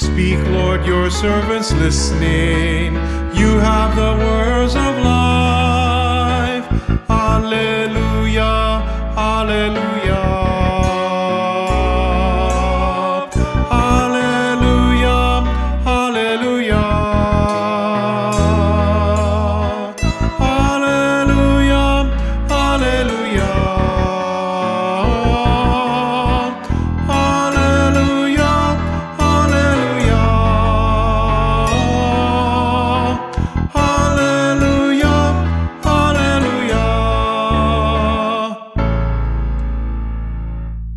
Speak, Lord, your servants listening. You have the words of life. Hallelujah, hallelujah.